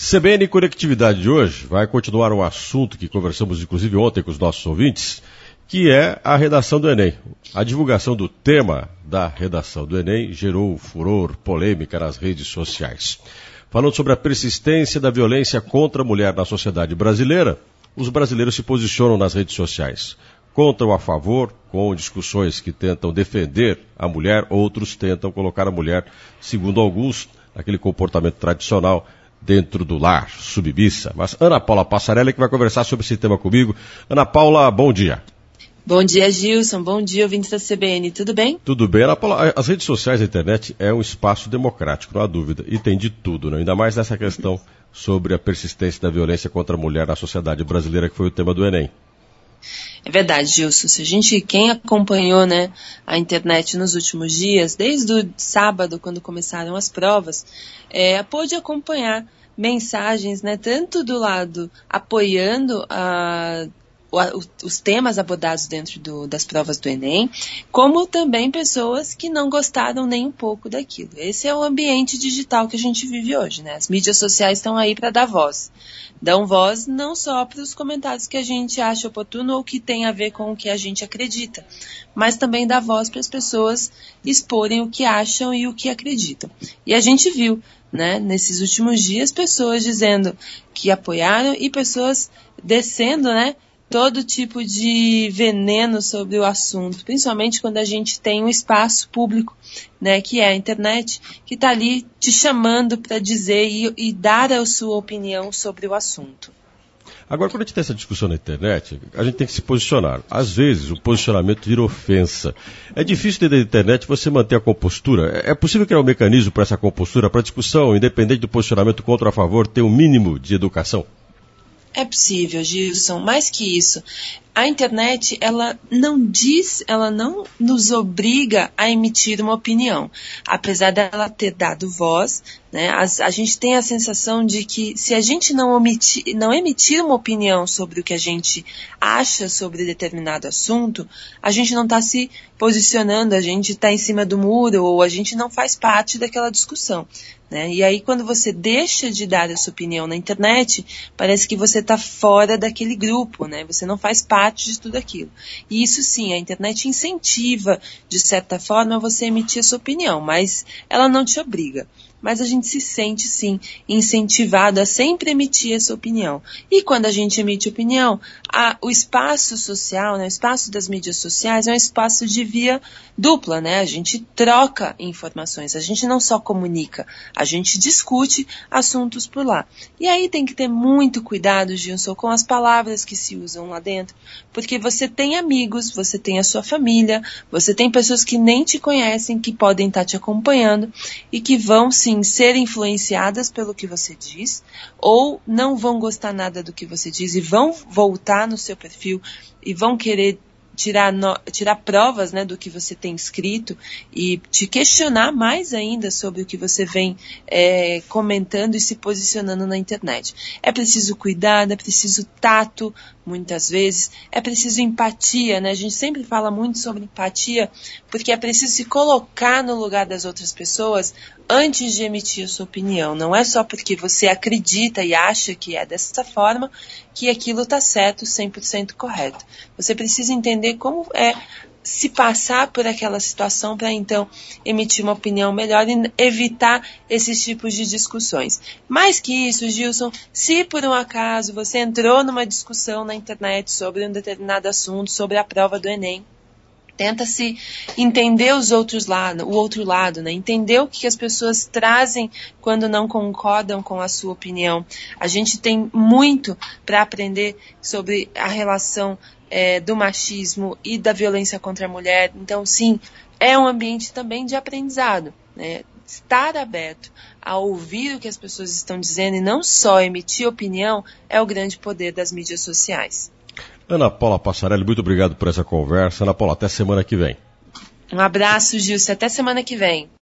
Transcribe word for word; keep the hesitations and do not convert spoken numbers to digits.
C B N Conectividade de hoje vai continuar um assunto que conversamos inclusive ontem com os nossos ouvintes, que é a redação do Enem. A divulgação do tema da redação do Enem gerou furor, polêmica nas redes sociais. Falando sobre a persistência da violência contra a mulher na sociedade brasileira, os brasileiros se posicionam nas redes sociais. Contra ou a favor, com discussões que tentam defender a mulher, outros tentam colocar a mulher, segundo alguns, naquele comportamento tradicional dentro do lar, submissa. Mas Ana Paula Passarelli que vai conversar sobre esse tema comigo. Ana Paula, bom dia. Bom dia, Gilson. Bom dia, ouvintes da C B N. Tudo bem? Tudo bem. Ana Paula, as redes sociais, a internet é um espaço democrático, não há dúvida, e tem de tudo, né? Ainda mais nessa questão sobre a persistência da violência contra a mulher na sociedade brasileira, que foi o tema do Enem. É verdade, Gilson. Se a gente, quem acompanhou, né, a internet nos últimos dias, desde o sábado, quando começaram as provas, é, pôde acompanhar mensagens, né, tanto do lado apoiando a os temas abordados dentro do, das provas do Enem, como também pessoas que não gostaram nem um pouco daquilo. Esse é o ambiente digital que a gente vive hoje, né? As mídias sociais estão aí para dar voz. Dão voz não só para os comentários que a gente acha oportuno ou que tem a ver com o que a gente acredita, mas também dá voz para as pessoas exporem o que acham e o que acreditam. E a gente viu, né, nesses últimos dias, pessoas dizendo que apoiaram e pessoas descendo, né, todo tipo de veneno sobre o assunto, principalmente quando a gente tem um espaço público, né, que é a internet, que está ali te chamando para dizer e, e dar a sua opinião sobre o assunto. Agora, quando a gente tem essa discussão na internet, a gente tem que se posicionar. Às vezes, o posicionamento vira ofensa. É difícil dentro da internet você manter a compostura. É possível criar um mecanismo para essa compostura, para a discussão, independente do posicionamento contra ou a favor, ter um mínimo de educação? É possível, Gilson. Mais que isso, a internet, ela não diz, ela não nos obriga a emitir uma opinião. Apesar dela ter dado voz, né, a, a gente tem a sensação de que se a gente não, omitir, não emitir uma opinião sobre o que a gente acha sobre determinado assunto, a gente não está se posicionando, a gente está em cima do muro ou a gente não faz parte daquela discussão. Né? E aí, quando você deixa de dar a sua opinião na internet, parece que você está fora daquele grupo, né? Você não faz parte de tudo aquilo. E isso sim, a internet incentiva, de certa forma, você emitir a sua opinião, mas ela não te obriga. Mas a gente se sente, sim, incentivado a sempre emitir essa opinião. E quando a gente emite opinião, a, o espaço social, né, o espaço das mídias sociais é um espaço de via dupla, né? A gente troca informações, a gente não só comunica, a gente discute assuntos por lá. E aí tem que ter muito cuidado, Gilson, com as palavras que se usam lá dentro, porque você tem amigos, você tem a sua família, você tem pessoas que nem te conhecem, que podem estar te acompanhando e que vão, sim, ser influenciadas pelo que você diz, ou não vão gostar nada do que você diz e vão voltar no seu perfil e vão querer tirar, no, tirar provas, né, do que você tem escrito e te questionar mais ainda sobre o que você vem é, comentando e se posicionando na internet. É preciso cuidado, é preciso tato, muitas vezes, é preciso empatia, né? A gente sempre fala muito sobre empatia, porque é preciso se colocar no lugar das outras pessoas antes de emitir a sua opinião. Não é só porque você acredita e acha que é dessa forma que aquilo está certo, cem por cento correto. Você precisa entender como é se passar por aquela situação para então emitir uma opinião melhor e evitar esses tipos de discussões. Mais que isso, Gilson, se por um acaso você entrou numa discussão na internet sobre um determinado assunto, sobre a prova do Enem, tenta-se entender os outros lados, o outro lado, né? Entender o que as pessoas trazem quando não concordam com a sua opinião. A gente tem muito para aprender sobre a relação é, do machismo e da violência contra a mulher. Então, sim, é um ambiente também de aprendizado, né? Estar aberto a ouvir o que as pessoas estão dizendo e não só emitir opinião é o grande poder das mídias sociais. Ana Paula Passarelli, muito obrigado por essa conversa. Ana Paula, até semana que vem. Um abraço, Gilson. Até semana que vem.